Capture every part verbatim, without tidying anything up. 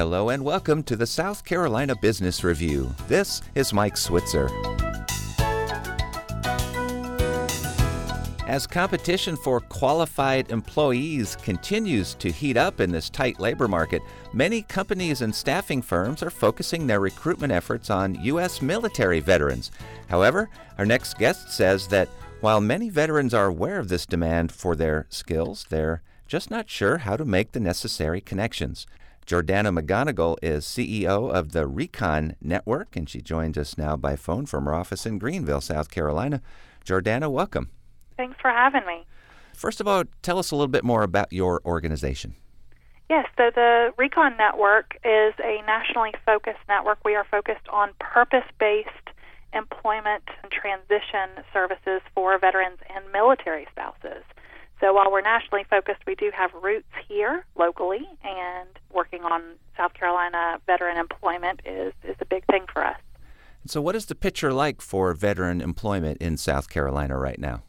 Hello and welcome to the South Carolina Business Review. This is Mike Switzer. As competition for qualified employees continues to heat up in this tight labor market, many companies and staffing firms are focusing their recruitment efforts on U S military veterans. However, our next guest says that while many veterans are aware of this demand for their skills, they're just not sure how to make the necessary connections. Jordana McGonigal is C E O of the Recon Network, and she joins us now by phone from her office in Greenville, South Carolina. Jordana, welcome. Thanks for having me. First of all, tell us a little bit more about your organization. Yes, so the Recon Network is a nationally focused network. We are focused on purpose-based employment and transition services for veterans and military spouses. So while we're nationally focused, we do have roots here locally, and working on South Carolina veteran employment is, is a big thing for us. So what is the picture like for veteran employment in South Carolina right now?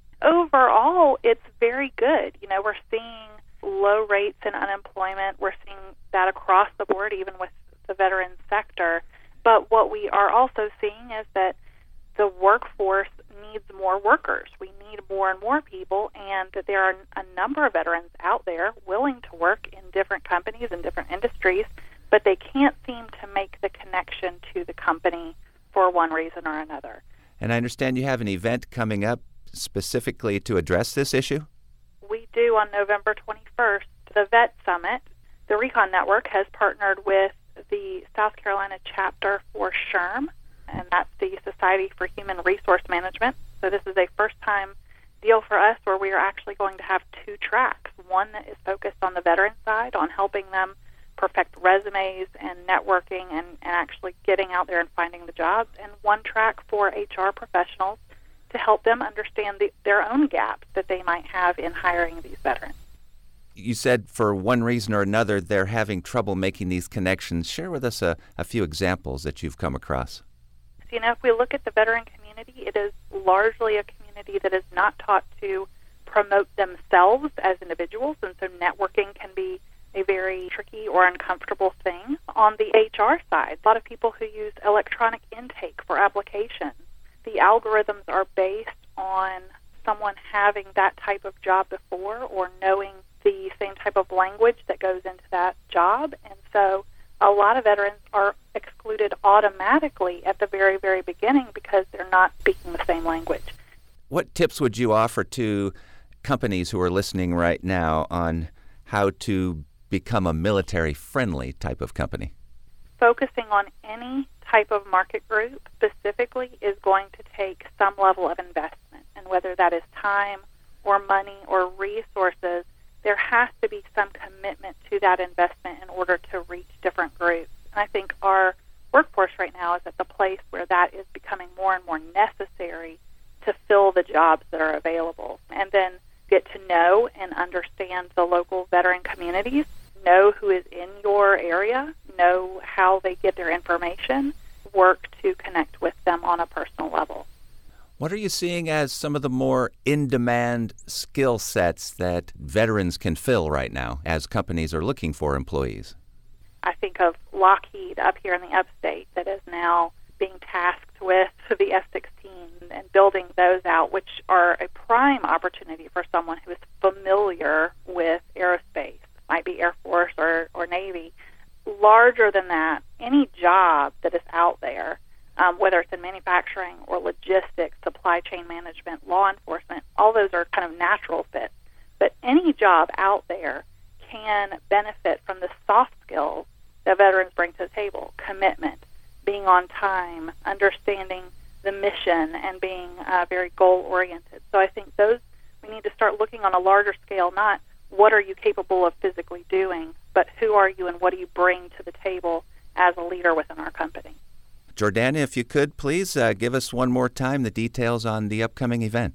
Overall, it's very good. You know, we're seeing low rates in unemployment. We're seeing that across the board, even with the veteran sector. But what we are also seeing is that the workforce needs more workers. We need more and more people, and that there are a number of veterans out there willing to work in different companies and different industries, but they can't seem to make the connection to the company for one reason or another. And I understand you have an event coming up specifically to address this issue? We do on November twenty-first, the Vet Summit. The Recon Network has partnered with the South Carolina chapter for S H R M, and that's the Society for Human Resource Management. So this is a first-time deal for us where we are actually going to have two tracks. One that is focused on the veteran side, on helping them perfect resumes and networking and, and actually getting out there and finding the jobs, and one track for H R professionals to help them understand the, their own gaps that they might have in hiring these veterans. You said for one reason or another they're having trouble making these connections. Share with us a, a few examples that you've come across. You know, if we look at the veteran community, it is largely a community that is not taught to promote themselves as individuals, and so networking can be a very tricky or uncomfortable thing. On the H R side, a lot of people who use electronic intake for applications, the algorithms are based on someone having that type of job before or knowing the same type of language that goes into that job, and so a lot of veterans are excluded automatically at the very, very beginning because they're not speaking the same language. What tips would you offer to companies who are listening right now on how to become a military-friendly type of company? Focusing on any type of market group specifically is going to take some level of investment, and whether that is time or money or resources, there has to be some commitment to that investment in order to reach different groups. And I think our workforce right now is at the place where that is becoming more and more necessary to fill the jobs that are available. And then get to know and understand the local veteran communities, know who is in your area, know how they get their information, work to connect with them on a personal level. What are you seeing as some of the more in-demand skill sets that veterans can fill right now as companies are looking for employees? I think of Lockheed up here in the upstate that is now being tasked with the F sixteen and building those out, which are a prime opportunity for someone who is familiar with aerospace, might be Air Force or, or Navy. Larger than that, any job that is out there, Um, whether it's in manufacturing or logistics, supply chain management, law enforcement, all those are kind of natural fits. But any job out there can benefit from the soft skills that veterans bring to the table: commitment, being on time, understanding the mission, and being uh, very goal-oriented. So I think those, we need to start looking on a larger scale, not what are you capable of physically doing, but who are you and what do you bring to the table as a leader within our company. Jordana, if you could, please uh, give us one more time the details on the upcoming event.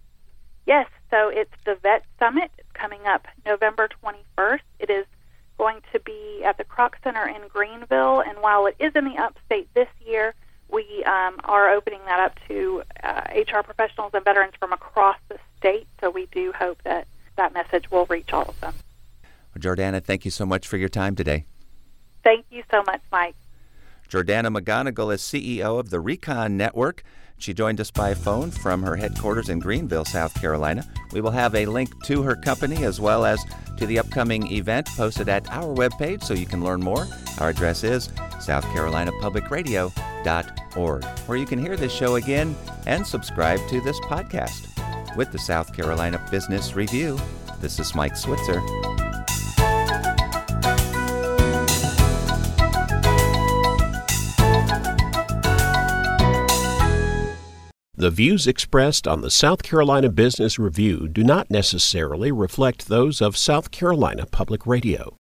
Yes, so it's the Vet Summit. It's coming up November twenty-first. It is going to be at the Kroc Center in Greenville, and while it is in the upstate this year, we um, are opening that up to uh, H R professionals and veterans from across the state, so we do hope that that message will reach all of them. Well, Jordana, thank you so much for your time today. Thank so much, Mike. Jordana McGonigal is C E O of the Recon Network. She joined us by phone from her headquarters in Greenville, South Carolina. We will have a link to her company as well as to the upcoming event posted at our webpage so you can learn more. Our address is south carolina public radio dot org, where you can hear this show again and subscribe to this podcast. With the South Carolina Business Review, this is Mike Switzer. The views expressed on the South Carolina Business Review do not necessarily reflect those of South Carolina Public Radio.